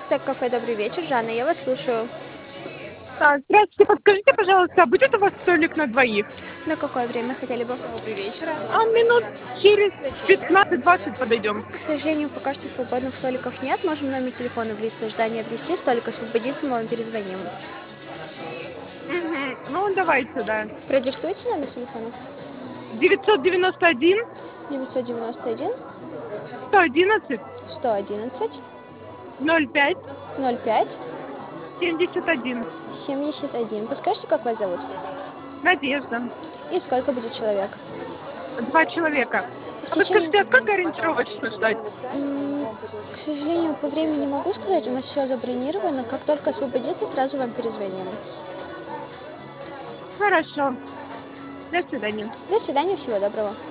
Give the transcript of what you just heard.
Стек кафе, добрый вечер. Жанна, я вас слушаю. Здравствуйте, подскажите, пожалуйста, будет у вас столик на двоих? На какое время хотели бы? Минут через 15-20 подойдем. К сожалению, пока что свободных столиков нет. Можем номер телефона в лист ожидания внести. Столик освободится, мы вам перезвоним. Ну, давайте, да. Продиктуйте номер телефона. 991 991 111 111 05 05 71. 71. Подскажите, как вас зовут? Надежда. И сколько будет человек? 2 человека. В А вы течение... скажите, а как ориентировочно ждать? К сожалению, по времени не могу сказать. У нас все забронировано. Как только освободится, сразу вам перезвоним. Хорошо. До свидания. До свидания, всего доброго.